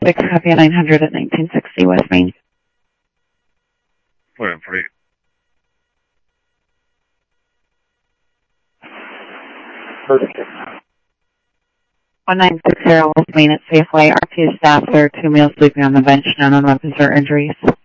6, copy at 900 at 1960 West Main. Put in 3. Perfect. 1960 West Main at Safeway. RP staff, there are 2 males sleeping on the bench, none on weapons or injuries.